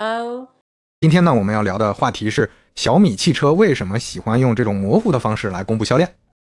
Oh, 今天呢，我们要聊的话题是小米汽车为什么喜欢用这种模糊的方式来公布销量。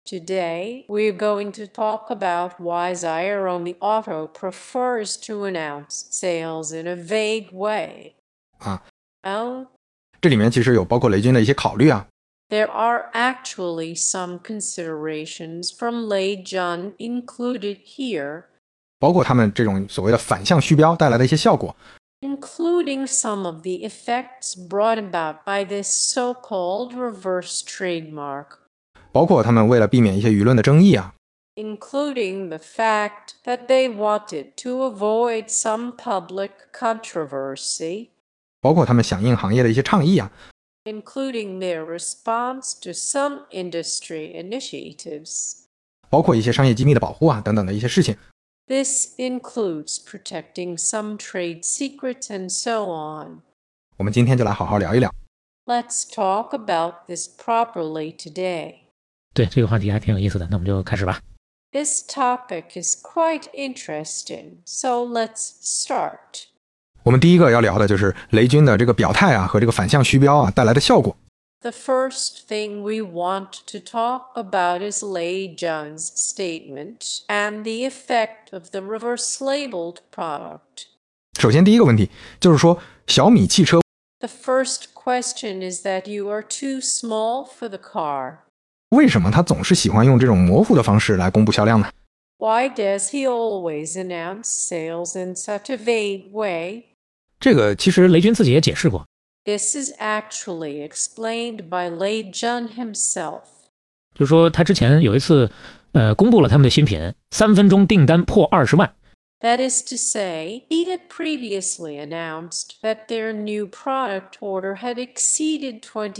today we're going to talk about why Xiaomi Auto prefers to announce sales in a vague way. 啊， Oh, 这里面其实有包括雷军的一些考虑啊， there are actually some considerations from Lei Jun included here, 包括他们这种所谓的反向虚标带来的一些效果， including some of the effects brought about by this so-called reverse trademark, 包括他们为了避免一些舆论的争议啊， including the fact that they wanted to avoid some public controversy, 包括他们响应行业的一些倡议啊， including their response to some industry initiatives. 包括一些商业机密的保护啊等等的一些事情。 This includes protecting some trade secrets and so on. 我们今天就来好好聊一聊。 Let's talk about this properly today. 对，这个话题还挺有意思的，那我们就开始吧。 This topic is quite interesting, so let's start. 我们第一个要聊的就是雷军的这个表态啊和这个反向虚标啊带来的效果。 The first thing we want to talk about is Lei Jun's statement and the effect of the reverse-labeled product. 首先第一个问题就是说小米汽车 The first question is that you are too small for the car. 为什么他总是喜欢用这种模糊的方式来公布销量呢？ Why does he always announce sales in such a vague way? 这个其实雷军自己也解释过， This is actually explained by Lei Jun himself. 就是说他之前有一次公布了他们的新品，3分钟订单破20万。 That is to say, he had previously announced that their new product order had exceeded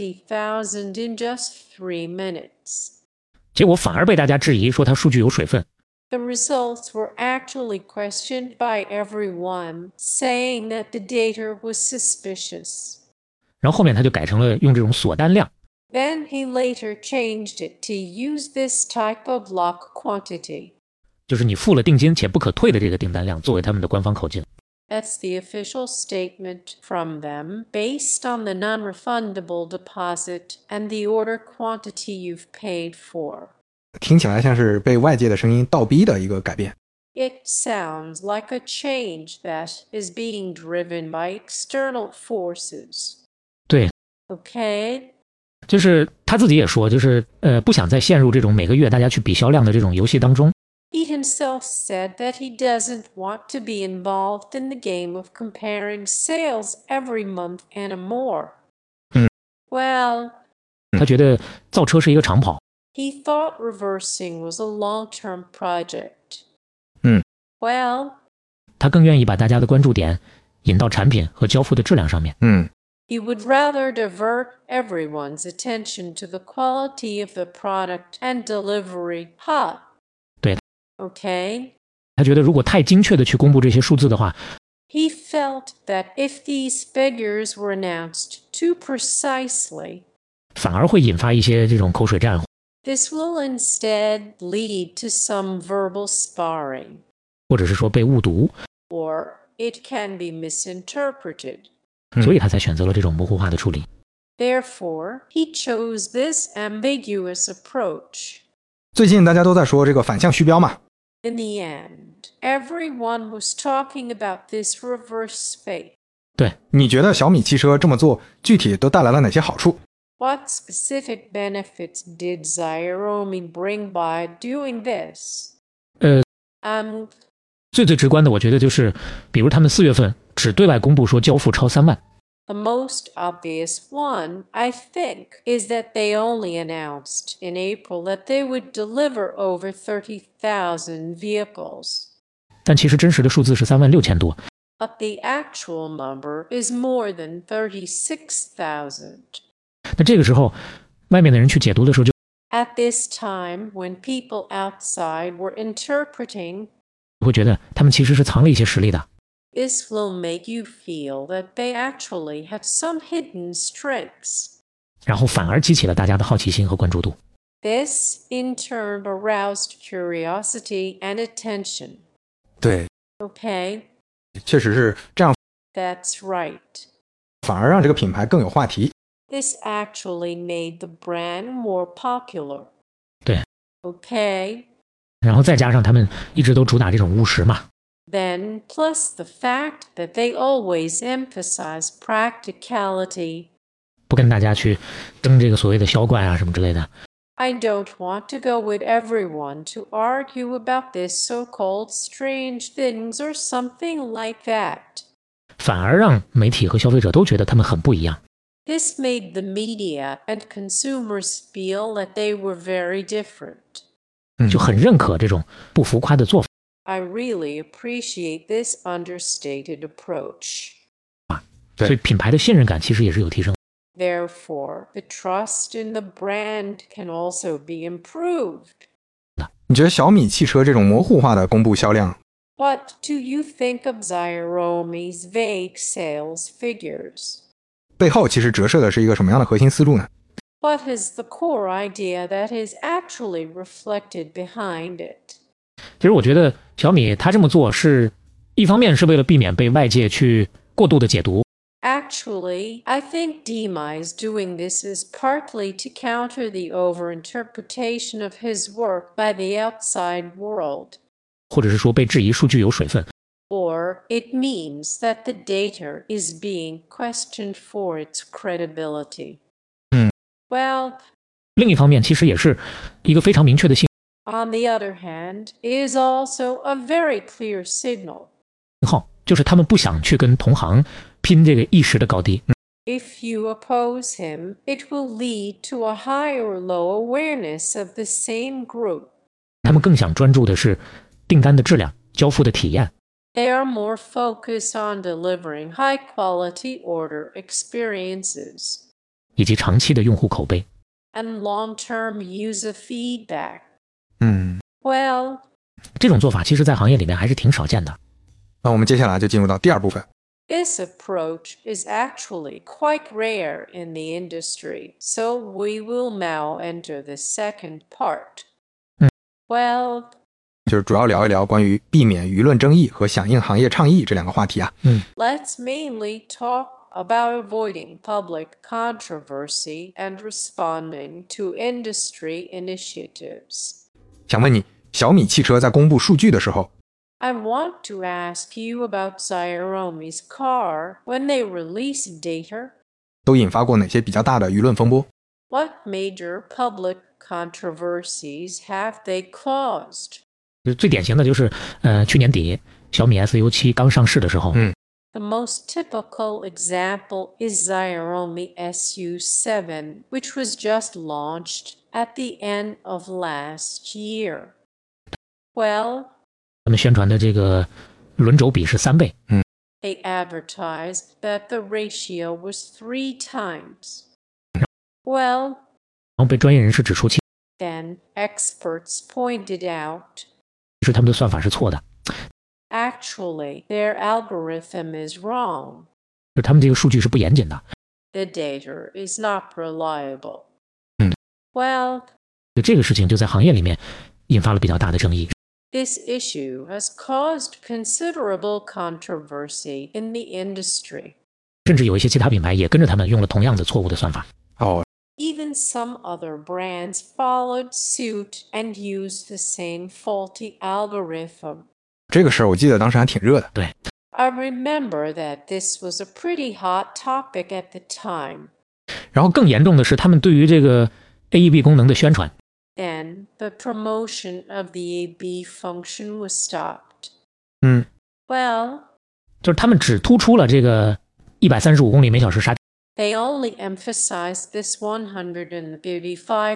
20,000 in just 3 minutes. 结果反而被大家质疑说他数据有水分。 The results were actually questioned by everyone, saying that the data was suspicious. 然后后面他就改成了用这种锁单量， Then he later changed it to use this type of lock quantity. 就是你付了定金且不可退的这个订单量作为他们的官方口径。 That's the official statement from them, based on the non-refundable deposit and the order quantity you've paid for. 听起来像是被外界的声音倒逼的一个改变。 It sounds like a change that is being driven by external forces. 对， Okay? 就是他自己也说，就是不想再陷入这种每个月大家去比销量的这种游戏当中。 He himself said that he doesn't want to be involved in the game of comparing sales every month anymore. Well, 他觉得造车是一个长跑， he thought reversing was a long-term project. 嗯。 Well, 他更愿意把大家的关注点引到产品和交付的质量上面。 he would rather divert everyone's attention to the quality of the product and delivery. Ha! 对， Okay? 他觉得如果太精确的去公布这些数字的话， He felt that if these figures were announced too precisely, 反而会引发一些这种口水战， this will instead lead to some verbal sparring, 或者是说被误读， or it can be misinterpreted. 所以他才选择了这种模糊化的处理。 Therefore, he chose this ambiguous approach. 最近大家都在说这个反向虚标嘛， In the end, everyone was talking about this reverse fate. 对， 你觉得小米汽车这么做具体都带来了哪些好处？ What specific benefits did Xiaomi bring by doing this? 最直观的我觉得就是，比如他们4月份只对外公布说交付超3万， The most obvious one, I think, is that they only announced in April that they would deliver over 30,000 vehicles. 但其实真实的数字是36000多。 But the actual number is more than 36,000. 那这个时候，外面的人去解读的时候就 At this time, when people outside were interpreting, 会觉得他们其实是藏了一些实力的。 this will make you feel that they actually have some hidden strengths. 然后反而激起了大家的好奇心和关注度。 This, in turn, aroused curiosity and attention. 对， Okay? 确实是这样。 That's right. 反而让这个品牌更有话题。 This actually made the brand more popular. 对。 Okay. 然后再加上他们一直都主打这种务实嘛。 Then, plus the fact that they always emphasize practicality. 不跟大家去争这个所谓的销冠啊什么之类的。 I don't want to go with everyone to argue about this so-called strange things or something like that. 反而让媒体和消费者都觉得他们很不一样。 This made the media and consumers feel that they were very different. 就很认可这种不浮夸的做法。 I really appreciate this understated approach. 所以品牌的信任感其实也是有提升。 Therefore, the trust in the brand can also be improved. 你觉得小米汽车这种模糊化的公布销量， What do you think of Xiaomi's vague sales figures? 背后其实折射的是一个什么样的核心思路呢？ What is the core idea that is actually reflected behind it? 其实我觉得小米它这么做是一方面是为了避免被外界去过度的解读。 Actually, I think Dima is doing this is partly to counter the overinterpretation of his work by the outside world. 或者是说被质疑数据有水分。 Or it means that the data is being questioned for its credibility. Well, 另一方面其实也是一个非常明确的信 on the other hand, it is also a very clear signal. 号，就是他们不想去跟同行拼这个一时的高低。 If you oppose him, it will lead to a high or low awareness of the same group. 他们更想专注的是订单的质量、交付的体验。 They are more focused on delivering high-quality order experiences 以及长期的用户口碑。 and long-term user feedback. 嗯， Well, 这种做法其实在行业里面还是挺少见的。 那我们接下来就进入到第二部分。 this approach is actually quite rare in the industry, so we will now enter the second part. Well, 就是主要聊一聊关于避免舆论争议和响应行业倡议这两个话题啊。 let's mainly talk about avoiding public controversy and responding to industry initiatives. 想问你，小米汽车在公布数据的时候， I want to ask you about Xiaomi's car when they release data. 都引发过哪些比较大的舆论风波？ What major public controversies have they caused? 最典型的就是去年底小米 SU7 刚上市的时候， The most typical example is Xiaomi SU7, which was just launched at the end of last year. Well, 他们宣传的这个轮轴比是3倍， they advertised that the ratio was 3 times. Well, 然后被专业人士指出，其 then experts pointed out, 实他们的算法是错的， actually, their algorithm is wrong. 就是他们这个数据是不严谨的。 The data is not reliable. 嗯。 Well, 这个事情就在行业里面引发了比较大的争议。 this issue has caused considerable controversy in the industry. 甚至有一些其他品牌也跟着他们用了同样的错误的算法。 哦， Even some other brands followed suit and used the same faulty algorithm. 这个事儿我记得当时还挺热的。 I remember that this was a pretty hot topic at the time. 然后更严重的是，他们对于这个 AEB 功能的宣传， Then the promotion of the AB function was stopped. 嗯， Well, 就是他们只突出了这个135公里每小时刹， they only emphasized this 135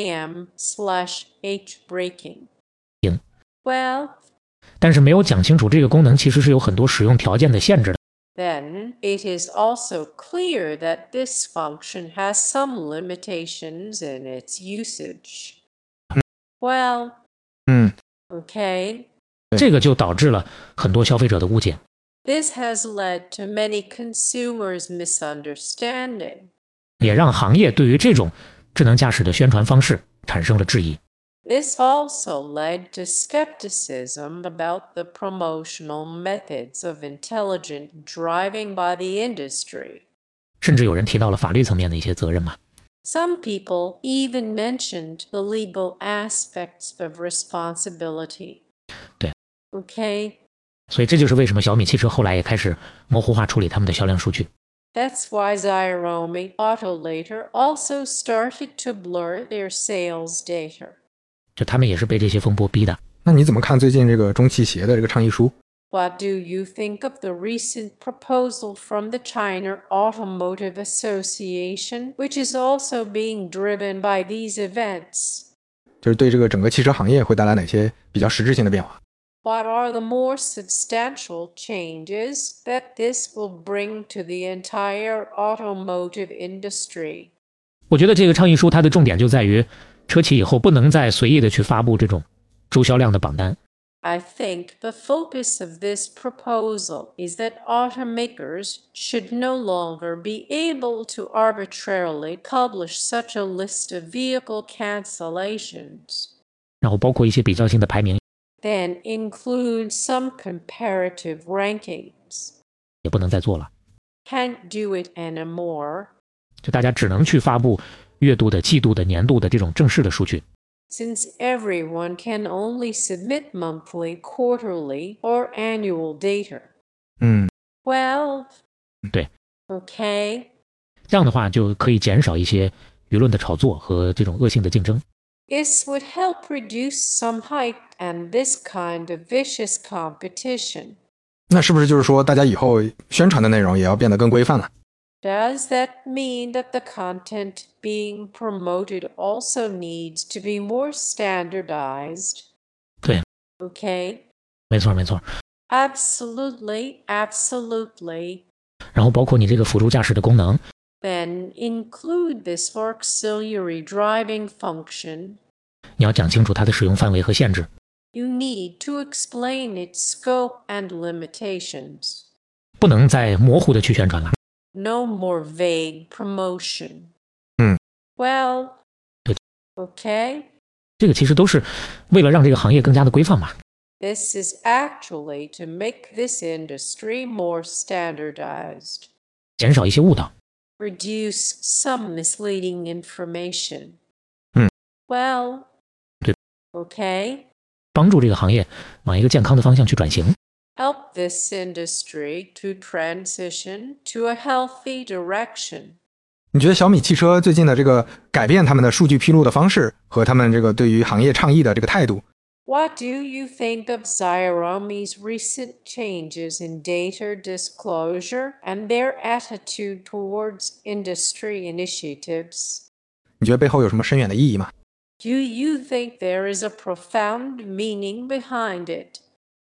km/h braking. 行 Well, 但是没有讲清楚这个功能其实是有很多使用条件的限制的。 then it is also clear that this function has some limitations in its usage. Well, 嗯， okay. 这个就导致了很多消费者的误解， This has led to many consumers' misunderstanding. 也让行业对于这种智能驾驶的宣传方式产生了质疑。 This also led to skepticism about the promotional methods of intelligent driving by the industry. 甚至有人提到了法律层面的一些责任嘛。 Some people even mentioned the legal aspects of responsibility. 对 Okay, 所以这就是为什么小米汽车后来也开始模糊化处理他们的销量数据。 that's why Xiaomi Auto later also started to blur their sales data. 就他们也是被这些风波逼的。 那你怎么看最近这个中汽协的这个倡议书？ What do you think of the recent proposal from the China Automotive Association, which is also being driven by these events? 就是对这个整个汽车行业会带来哪些比较实质性的变化？ What are the more substantial changes that this will bring to the entire automotive industry? 我觉得这个倡议书它的重点就在于，车企以后不能再随意的去发布这种周销量的榜单。 I think the focus of this proposal is that automakers should no longer be able to arbitrarily publish such a list of vehicle cancellations, 然后包括一些比较性的排名 then include some comparative rankings. 也不能再做了， Can't do it anymore, 就大家只能去发布月度的、季度的、年度的这种正式的数据。 since everyone can only submit monthly, quarterly, or annual data. Well, 对， okay. 这样的话就可以减少一些舆论的炒作和这种恶性的竞争。 This would help reduce some hype and this kind of vicious competition. 那是不是就是说大家以后宣传的内容也要变得更规范了？ Does that mean that the content being promoted also needs to be more standardized? 对， Okay. 没错没错。 Absolutely, absolutely. 然后包括你这个辅助驾驶的功能， Then include this for auxiliary driving function. 你要讲清楚它的使用范围和限制。 You need to explain its scope and limitations. 不能再模糊的去宣传了。 No more vague promotion. 嗯 Well, 对 okay. 这个其实都是为了让这个行业更加的规范嘛。 This is actually to make this industry more standardized. 减少一些误导。 Reduce some misleading information. 嗯 Well, 对 okay. 帮助这个行业往一个健康的方向去转型。 Help this industry to transition to a healthy direction. 你觉得小米汽车最近的这个改变他们的数据披露的方式和他们这个对于行业倡议的这个态度， What do you think of Xiaomi's recent changes in data disclosure and their attitude towards industry initiatives? 你觉得背后有什么深远的意义吗？ Do you think there is a profound meaning behind it?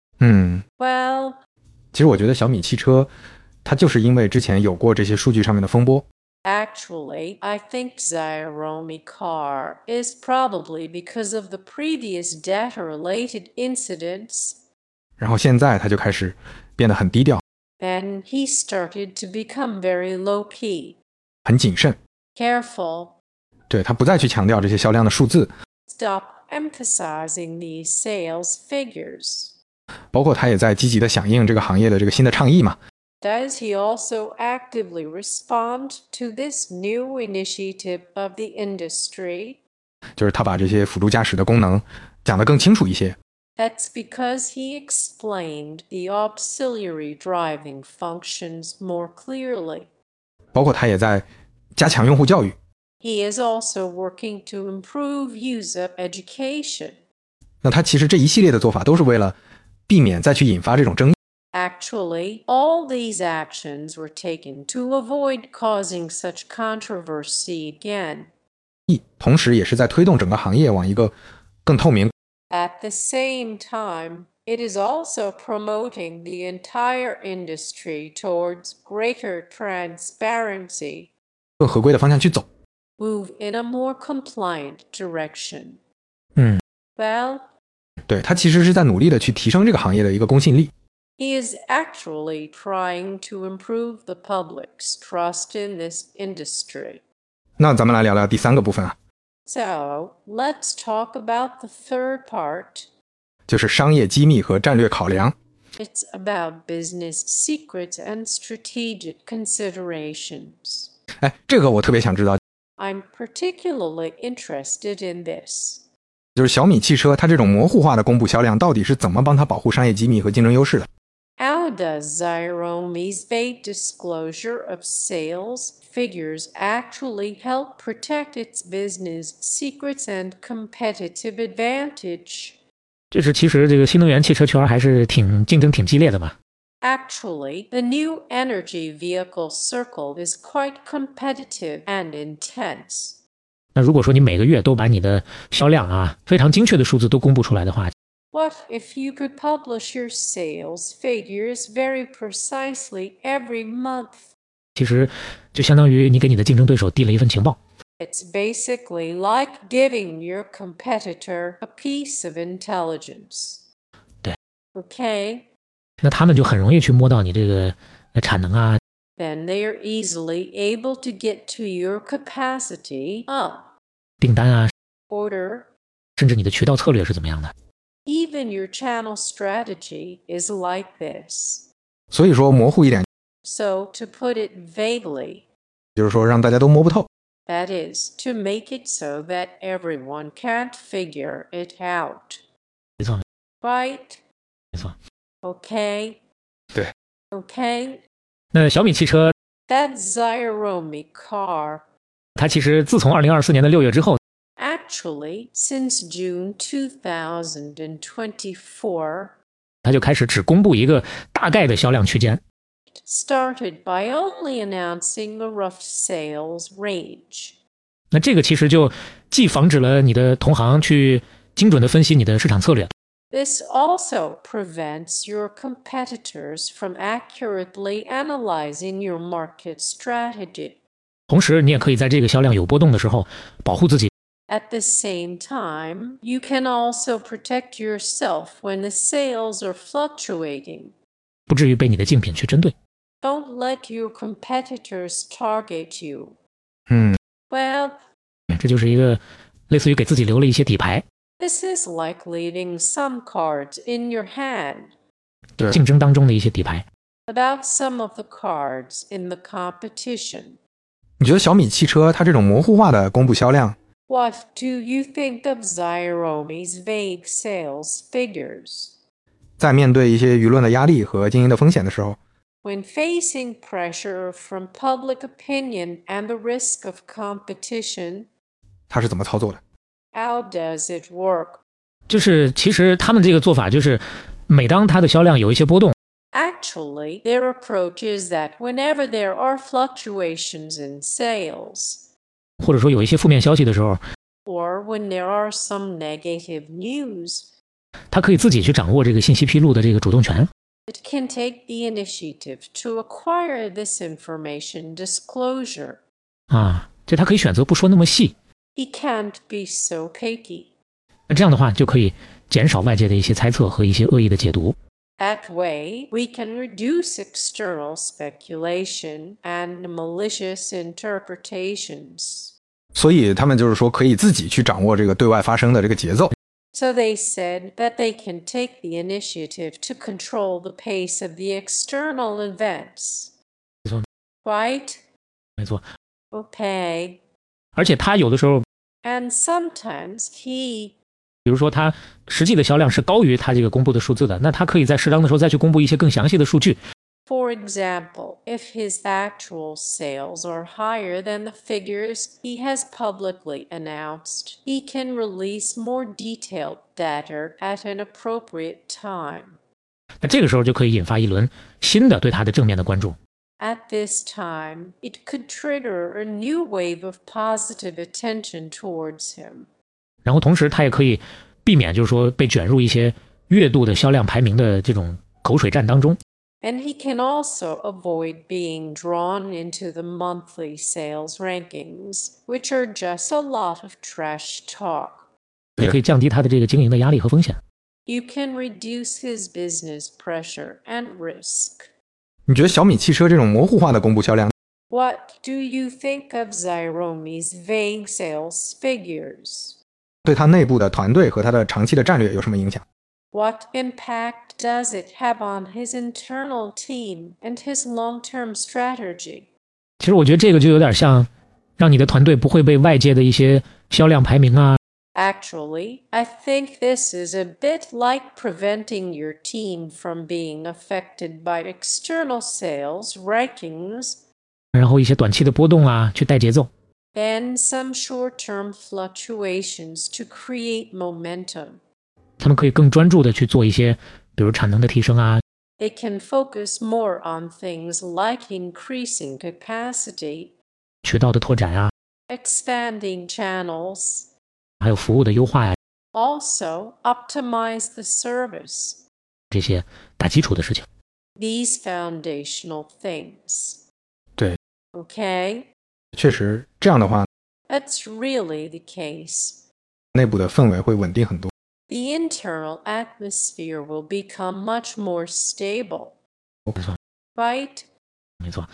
Well, 其实我觉得小米汽车它就是因为之前有过这些数据上面的风波， actually, I think Xiaomi car is probably because of the previous data-related incidents. 然后现在它就开始变得很低调， Then he started to become very low-key. 很谨慎， Careful. 对，它不再去强调这些销量的数字， Stop emphasizing these sales figures. 包括它也在积极的响应这个行业的这个新的倡议嘛。 Does he also actively respond to this new initiative of the industry? 就是它把这些辅助驾驶的功能讲得更清楚一些， That's because he explained the auxiliary driving functions more clearly. 包括它也在加强用户教育。 He is also working to improve user education. 那它其实这一系列的做法都是为了避免再去引发这种争议。 Actually, all these actions were taken to avoid causing such controversy again. 同时也是在推动整个行业往一个更透明、 At the same time, it is also promoting the entire industry towards greater transparency. 更合规的方向去走。 Move in a more compliant direction. 嗯， Well, 对，它其实是在努力的去提升这个行业的一个公信力。 he is actually trying to improve the public's trust in this industry. 那咱们来聊聊第三个部分啊， So, let's talk about the third part. 就是商业机密和战略考量。 It's about business secrets and strategic considerations. 哎，这个我特别想知道， I'm particularly interested in this. 就是小米汽车它这种模糊化的公布销量到底是怎么帮它保护商业机密和竞争优势的？ How does Xiaomi's vague disclosure of sales figures actually help protect its business secrets and competitive advantage? 这是其实这个新能源汽车圈还是竞争挺激烈的嘛。 Actually, the new energy vehicle circle is quite competitive and intense. 那如果说你每个月都把你的销量啊非常精确的数字都公布出来的话， What if you could publish your sales figures very precisely every month? 其实就相当于你给你的竞争对手递了一份情报。 It's basically like giving your competitor a piece of intelligence. 对。 Okay, 那他们就很容易去摸到你这个产能啊， then they are easily able to get to your capacity, 订单啊， order. 甚至你的渠道策略是怎么样的。 Even your channel strategy is like this. 所以说模糊一点， So, to put it vaguely, 就是说让大家都摸不透。 that is, to make it so that everyone can't figure it out. 没错， Right? 没错。 Okay? 对。 Okay? 那小米汽车 That Xiaomi car, 它其实自从2024年的6月之后， actually, since June 2024, 它就开始只公布一个大概的销量区间。 started by only announcing a rough sales range. 那这个其实就既防止了你的同行去精准的分析你的市场策略， This also prevents your competitors from accurately analyzing your market strategy. 同时你也可以在这个销量有波动的时候保护自己， At the same time, you can also protect yourself when the sales are fluctuating. 不至于被你的竞品去针对。 Don't let your competitors target you. 嗯， Well, 这就是一个类似于给自己留了一些底牌， this is like leaving some cards in your hand. 对。 竞争当中的一些底牌。 About some of the cards in the competition. 你觉得小米汽车它这种模糊化的公布销量， What do you think of Xiaomi's vague sales figures? 在面对一些舆论的压力和经营的风险的时候， When facing pressure from public opinion and the risk of competition, 它是怎么操作的？ how does it work? 就是其实他们这个做法就是，每当它的销量有一些波动， Actually, their approach is that whenever there are fluctuations in sales, 或者说有一些负面消息的时候， or when there are some negative news, 它可以自己去掌握这个信息披露的这个主动权。 it can take the initiative to acquire this information disclosure. 就它可以选择不说那么细， He can't be so picky. 那这样的话就可以减少外界的一些猜测和一些恶意的解读。 That way, we can reduce external speculation and malicious interpretations. 所以他们就是说可以自己去掌握这个对外发声的这个节奏。 So they said that they can take the initiative to control the pace of the external events. 没错， Right? 没错。 Okay. 而且它有的时候， And sometimes he 比如说它实际的销量是高于它这个公布的数字的，那它可以在适当的时候再去公布一些更详细的数据。 For example, if his actual sales are higher than the figures he has publicly announced, he can release more detailed data at an appropriate time. 那这个时候就可以引发一轮新的对它的正面的关注。 At this time, it could trigger a new wave of positive attention towards him. 然后同时它也可以避免就是说被卷入一些月度的销量排名的这种口水战当中。 And he can also avoid being drawn into the monthly sales rankings, which are just a lot of trash talk. 也可以降低它的这个经营的压力和风险。 You can reduce his business pressure and risk. 你觉得小米汽车这种模糊化的公布销量， What do you think of Xiaomi's vague sales figures? 对它内部的团队和它的长期的战略有什么影响？ What impact does it have on his internal team and his long-term strategy? 其实我觉得这个就有点像让你的团队不会被外界的一些销量排名啊。 Actually, I think this is a bit like preventing your team from being affected by external sales rankings 然后一些短期的波动啊去带节奏， and some short-term fluctuations to create momentum. 他们可以更专注的去做一些比如产能的提升啊， It can focus more on things like increasing capacity, 渠道的拓展啊， expanding channels, 还有服务的优化呀， also optimize the service. 这些打基础的事情。 These foundational things. 对， Okay? 确实这样的话， That's really the case. 内部的氛围会稳定很多。 The internal atmosphere will become much more stable. 没错， Right? 没错。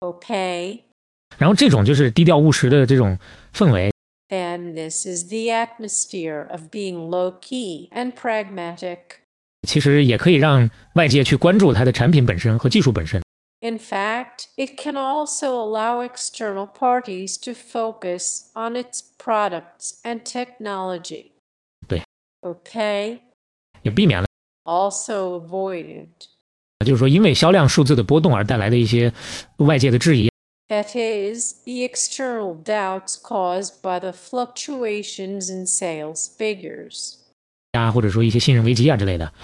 Okay? 然后这种就是低调务实的这种氛围， And this is the atmosphere of being low-key and pragmatic. 其实也可以让外界去关注它的产品本身和技术本身。 In fact, it can also allow external parties to focus on its products and technology. 对， Okay? 也避免了 Also avoided. 就是说因为销量数字的波动而带来的一些外界的质疑， That is, the external doubts caused by the fluctuations in sales figures. 啊，或者说一些信任危机啊之类的，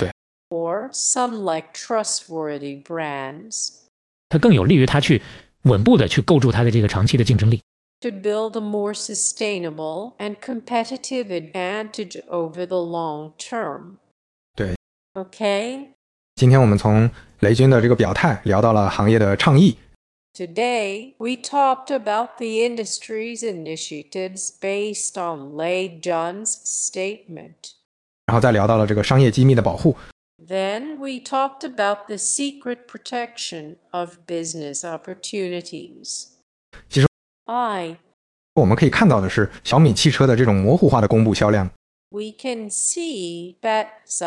Or some like trustworthy brands. 它更有利于它去稳步的去构筑它的这个长期的竞争力。 To build a more sustainable and competitive advantage over the long term. 对， Okay? 今天我们从雷军的这个表态聊到了行业的倡议， Today, we talked about the industry's initiatives based on Lei Jun's statement. 然后再聊到了这个商业机密的保护。 Then we talked about the secret protection of business opportunities. 其实 I 我们可以看到的是，小米汽车的这种模糊化的公布销量， We can see that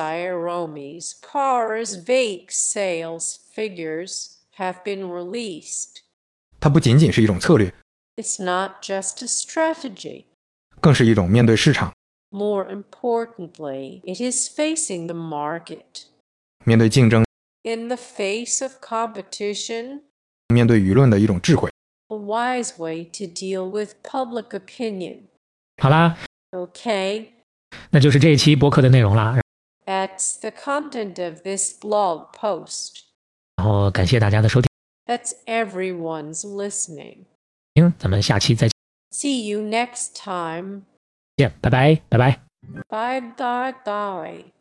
Xiaomi's car's vague sales figures have been released. 它不仅仅是一种策略， It's not just a strategy. 更是一种面对市场、 More importantly, it is facing the market. 面对竞争、 In the face of competition, 面对舆论的一种智慧。 a wise way to deal with public opinion. 好啦， Okay? 那就是这一期播客的内容啦。 That's the content of this blog post. 然后感谢大家的收听， That's everyone's listening. 咱们下期再 See you next time. 见，拜拜，拜拜。 Bye bye bye.